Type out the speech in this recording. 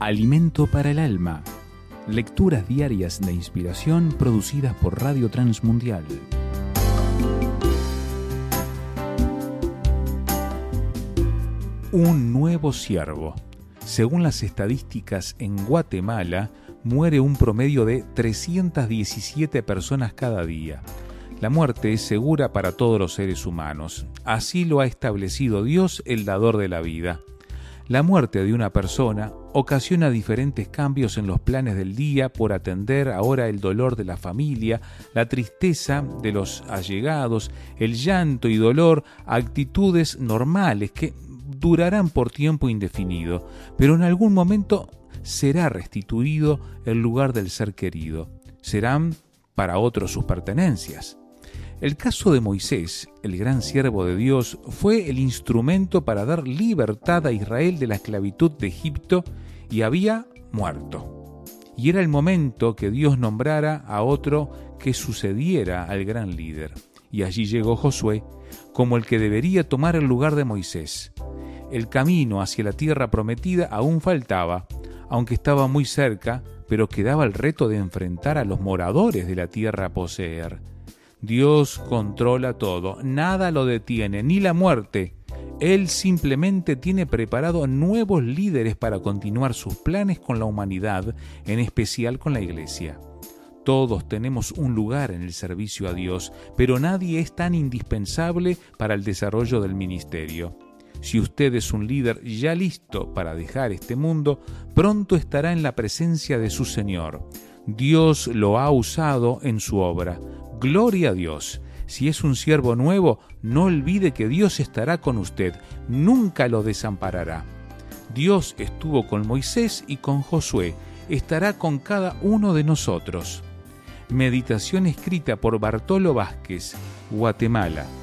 Alimento para el alma. Lecturas diarias de inspiración producidas por Radio Transmundial. Un nuevo siervo. Según las estadísticas, en Guatemala muere un promedio de 317 personas cada día. La muerte es segura para todos los seres humanos. Así lo ha establecido Dios, el dador de la vida. La muerte de una persona ocasiona diferentes cambios en los planes del día por atender ahora el dolor de la familia, la tristeza de los allegados, el llanto y dolor, actitudes normales que durarán por tiempo indefinido, pero en algún momento será restituido el lugar del ser querido. Serán para otros sus pertenencias. El caso de Moisés, el gran siervo de Dios, fue el instrumento para dar libertad a Israel de la esclavitud de Egipto y había muerto. Y era el momento que Dios nombrara a otro que sucediera al gran líder. Y allí llegó Josué como el que debería tomar el lugar de Moisés. El camino hacia la tierra prometida aún faltaba, aunque estaba muy cerca, pero quedaba el reto de enfrentar a los moradores de la tierra a poseer. Dios controla todo, nada lo detiene, ni la muerte. Él simplemente tiene preparado nuevos líderes para continuar sus planes con la humanidad, en especial con la Iglesia. Todos tenemos un lugar en el servicio a Dios, pero nadie es tan indispensable para el desarrollo del ministerio. Si usted es un líder ya listo para dejar este mundo, pronto estará en la presencia de su Señor. Dios lo ha usado en su obra. Gloria a Dios. Si es un siervo nuevo, no olvide que Dios estará con usted, nunca lo desamparará. Dios estuvo con Moisés y con Josué, estará con cada uno de nosotros. Meditación escrita por Bartolo Vázquez, Guatemala.